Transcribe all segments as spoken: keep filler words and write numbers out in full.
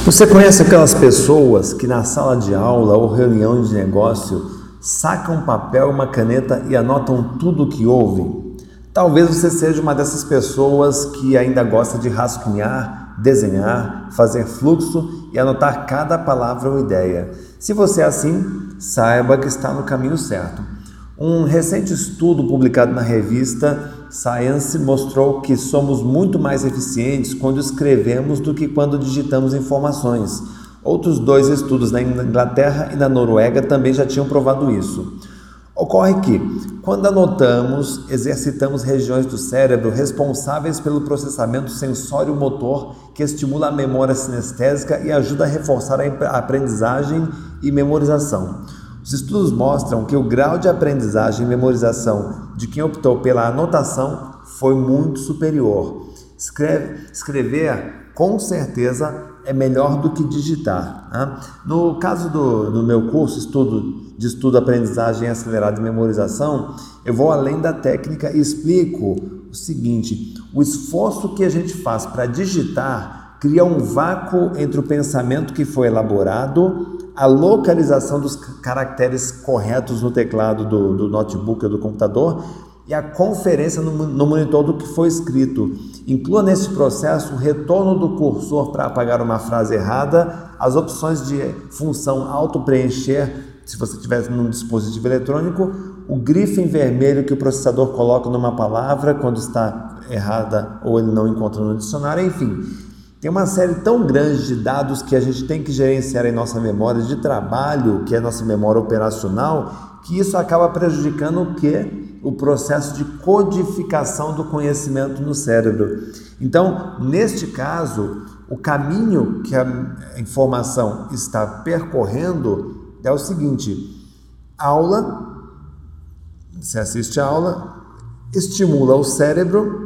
Você conhece aquelas pessoas que na sala de aula ou reunião de negócio sacam um papel, uma caneta e anotam tudo o que ouvem? Talvez você seja uma dessas pessoas que ainda gosta de rascunhar, desenhar, fazer fluxo e anotar cada palavra ou ideia. Se você é assim, saiba que está no caminho certo. Um recente estudo publicado na revista Science mostrou que somos muito mais eficientes quando escrevemos do que quando digitamos informações. Outros dois estudos na Inglaterra e na Noruega também já tinham provado isso. Ocorre que, quando anotamos, exercitamos regiões do cérebro responsáveis pelo processamento sensório-motor que estimula a memória sinestésica e ajuda a reforçar a aprendizagem e memorização. Os estudos mostram que o grau de aprendizagem e memorização de quem optou pela anotação foi muito superior. Escreve, escrever, com certeza, é melhor do que digitar. Né? No caso do, do meu curso estudo, de estudo, aprendizagem acelerada e memorização, eu vou além da técnica e explico o seguinte: o esforço que a gente faz para digitar cria um vácuo entre o pensamento que foi elaborado, a localização dos caracteres corretos no teclado do, do notebook ou do computador e a conferência no, no monitor do que foi escrito. Inclua nesse processo o retorno do cursor para apagar uma frase errada, as opções de função auto-preencher, se você tiver num dispositivo eletrônico, o grifo em vermelho que o processador coloca numa palavra quando está errada ou ele não encontra no dicionário, enfim. Tem uma série tão grande de dados que a gente tem que gerenciar em nossa memória de trabalho, que é a nossa memória operacional, que isso acaba prejudicando o quê? O processo de codificação do conhecimento no cérebro. Então, neste caso, o caminho que a informação está percorrendo é o seguinte: aula, você assiste a aula, estimula o cérebro,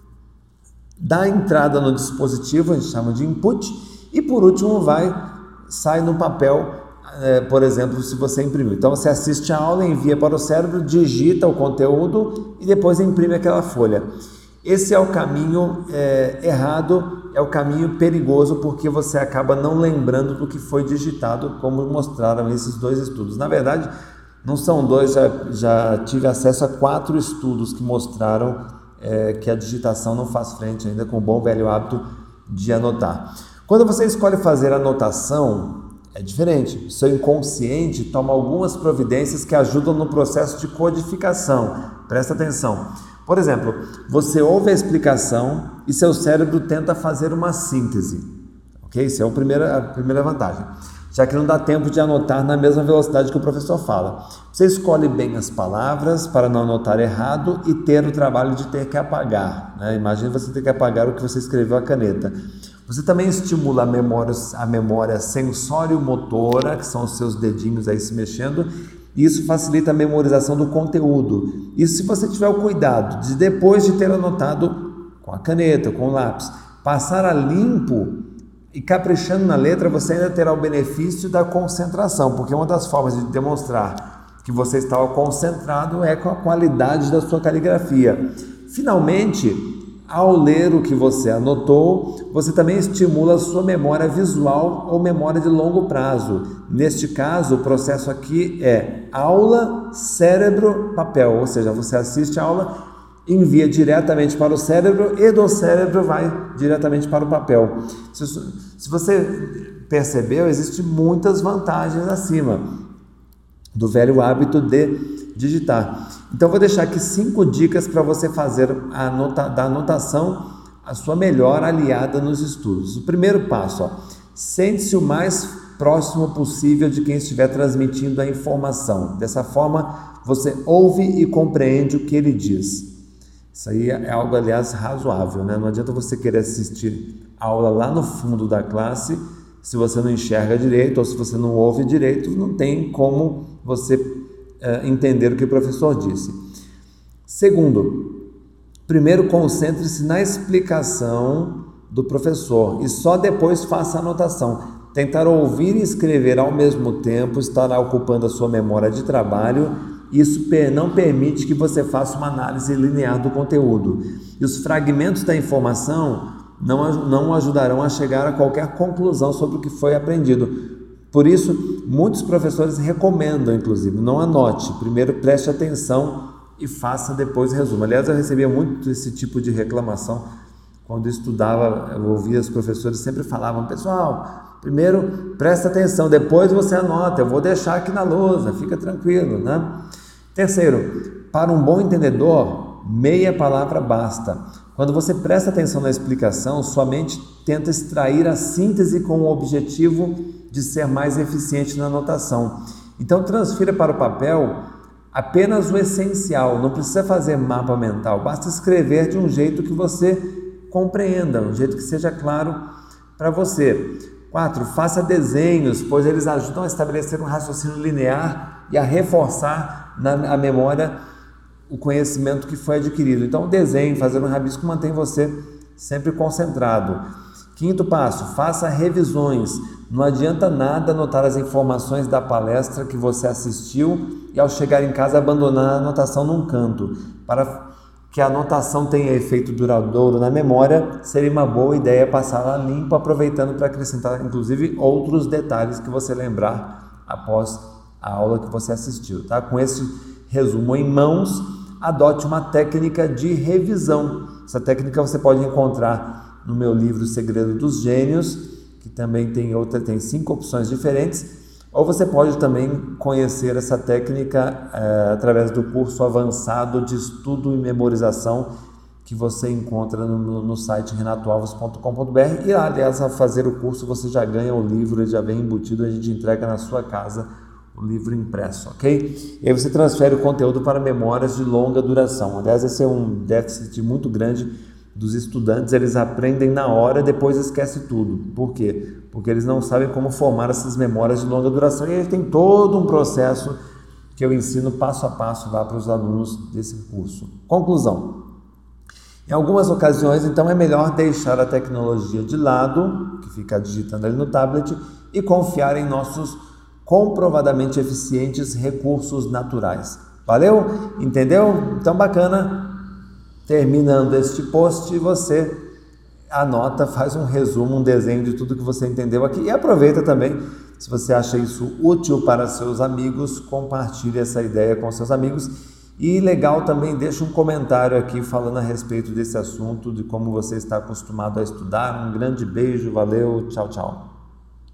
dá entrada no dispositivo, a gente chama de input, e por último vai, sai no papel, é, por exemplo, se você imprimiu. Então você assiste a aula, envia para o cérebro, digita o conteúdo e depois imprime aquela folha. Esse é o caminho é, errado, é o caminho perigoso, porque você acaba não lembrando do que foi digitado, como mostraram esses dois estudos. Na verdade, não são dois, já, já tive acesso a quatro estudos que mostraram É, que a digitação não faz frente ainda com o bom velho hábito de anotar. Quando você escolhe fazer anotação, é diferente. O seu inconsciente toma algumas providências que ajudam no processo de codificação. Presta atenção. Por exemplo, você ouve a explicação e seu cérebro tenta fazer uma síntese. Ok? Isso é a primeira, a primeira vantagem. Já que não dá tempo de anotar na mesma velocidade que o professor fala. Você escolhe bem as palavras para não anotar errado e ter o trabalho de ter que apagar. Né? Imagina você ter que apagar o que você escreveu à caneta. Você também estimula a memória, a memória sensório-motora, que são os seus dedinhos aí se mexendo, e isso facilita a memorização do conteúdo. Isso se você tiver o cuidado de, depois de ter anotado com a caneta, com o lápis, passar a limpo e caprichando na letra, você ainda terá o benefício da concentração, porque uma das formas de demonstrar que você estava concentrado é com a qualidade da sua caligrafia. Finalmente, ao ler o que você anotou, você também estimula a sua memória visual ou memória de longo prazo. Neste caso, o processo aqui é aula, cérebro, papel, ou seja, você assiste a aula, envia diretamente para o cérebro e do cérebro vai diretamente para o papel. Se, se você percebeu, existem muitas vantagens acima do velho hábito de digitar. Então vou deixar aqui cinco dicas para você fazer a anota, da anotação a sua melhor aliada nos estudos. O primeiro passo, ó, sente-se o mais próximo possível de quem estiver transmitindo a informação. Dessa forma, você ouve e compreende o que ele diz. Isso aí é algo, aliás, razoável, né? Não adianta você querer assistir a aula lá no fundo da classe se você não enxerga direito ou se você não ouve direito, não tem como você uh, entender o que o professor disse. Segundo, primeiro concentre-se na explicação do professor e só depois faça a anotação. Tentar ouvir e escrever ao mesmo tempo estará ocupando a sua memória de trabalho. Isso não permite que você faça uma análise linear do conteúdo. E os fragmentos da informação não, não ajudarão a chegar a qualquer conclusão sobre o que foi aprendido. Por isso, muitos professores recomendam, inclusive, não anote, primeiro preste atenção e faça depois o resumo. Aliás, eu recebia muito esse tipo de reclamação quando eu estudava, eu ouvia os professores sempre falavam, pessoal, primeiro presta atenção, depois você anota, eu vou deixar aqui na lousa, fica tranquilo, né? Terceiro, para um bom entendedor, meia palavra basta. Quando você presta atenção na explicação, sua mente tenta extrair a síntese com o objetivo de ser mais eficiente na anotação. Então, transfira para o papel apenas o essencial, não precisa fazer mapa mental, basta escrever de um jeito que você compreenda, um jeito que seja claro para você. Quatro, faça desenhos, pois eles ajudam a estabelecer um raciocínio linear e a reforçar na a memória o conhecimento que foi adquirido. Então, o desenho, fazer um rabisco mantém você sempre concentrado. Quinto passo, faça revisões. Não adianta nada anotar as informações da palestra que você assistiu e ao chegar em casa abandonar a anotação num canto. Para que a anotação tenha efeito duradouro na memória, seria uma boa ideia passá-la limpo, aproveitando para acrescentar inclusive outros detalhes que você lembrar após a aula que você assistiu. Tá? Com esse resumo em mãos, adote uma técnica de revisão. Essa técnica você pode encontrar no meu livro Segredo dos Gênios, que também tem outra, tem cinco opções diferentes. Ou você pode também conhecer essa técnica é, através do curso avançado de estudo e memorização que você encontra no, no site renato alves ponto com ponto b r. E aliás, ao fazer o curso você já ganha o livro, ele já vem embutido, a gente entrega na sua casa o livro impresso, ok? E aí você transfere o conteúdo para memórias de longa duração. Aliás, esse é um déficit muito grande dos estudantes, eles aprendem na hora e depois esquecem tudo. Por quê? Porque eles não sabem como formar essas memórias de longa duração e aí tem todo um processo que eu ensino passo a passo lá para os alunos desse curso. Conclusão. Em algumas ocasiões, então, é melhor deixar a tecnologia de lado, que fica digitando ali no tablet, e confiar em nossos comprovadamente eficientes recursos naturais. Valeu? Entendeu? Então, bacana. Terminando este post, você anota, faz um resumo, um desenho de tudo que você entendeu aqui e aproveita também, se você acha isso útil para seus amigos, compartilhe essa ideia com seus amigos e legal também, deixa um comentário aqui falando a respeito desse assunto, de como você está acostumado a estudar. Um grande beijo, valeu, tchau, tchau.